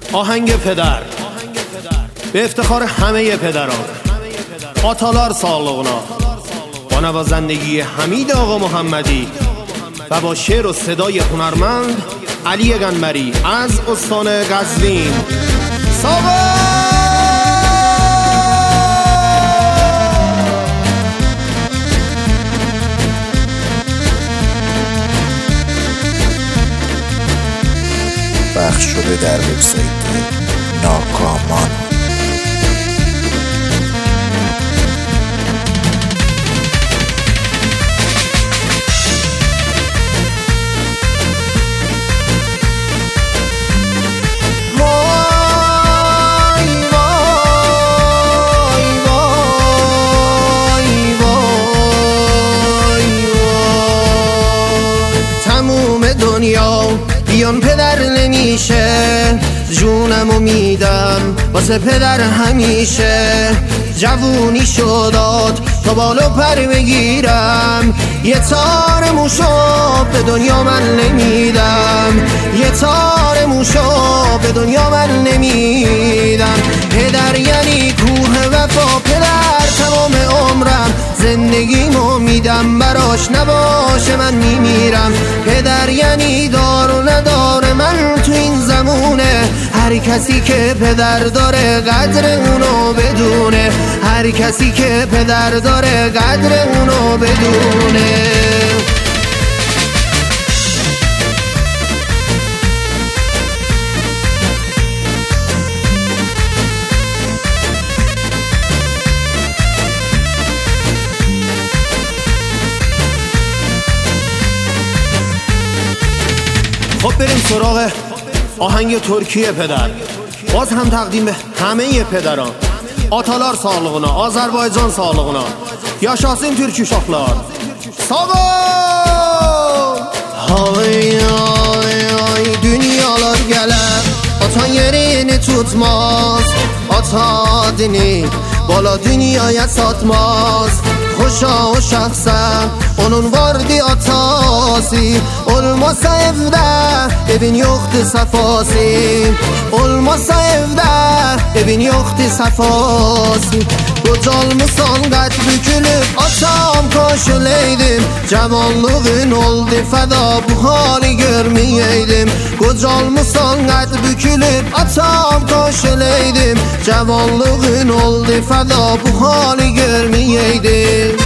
آهنگ پدر به افتخار همه پدران، آتالار سالغنا، با نوازندگی حمید آقا محمدی و با شعر و صدای هنرمند علی گنبری از استان قزوین. پخش شده در وبسایت ناکامان. دنیا بیان پدر نمیشه، جونمو میدم واسه پدر همیشه. جوونی شداد تا بالا پر بگیرم، یه تار موشو به دنیا من نمیدم، یه تار موشو به دنیا من نمیدم. پدر یعنی کوه وفا، پدر تمام عمرم زندگیمو میدم براش، نباشه من میمیرم. پدر یعنی دار و ندار من تو این زمونه، هر کسی که پدر داره قدر اونو بدونه، هر کسی که پدر داره قدر اونو بدونه. خب بریم سراغ آهنگ ترکیه پدر، باز هم تقدیم به همه پدران. Atalar sağlığına, Azərbaycan sağlığına. Yaşasın Türk uşaqlar. Sağ ol! Ay ay ay dünyalar gələr, atan yerini tutmaz, ata adını bala dünyaya satmaz. Xoşa o şəxsə onun vardı atası, olmasa evdə evin yoxdur safası, olmasa evdə evin yoxdur safası. Qocalmısan qəd bükülüb atam koşuleydim, cavanlığın oldu fəda bu hali görməyeydim. Qocalmısan qəd bükülüb atam koşuleydim, cavanlığın oldu fəda bu hali görməyeydim.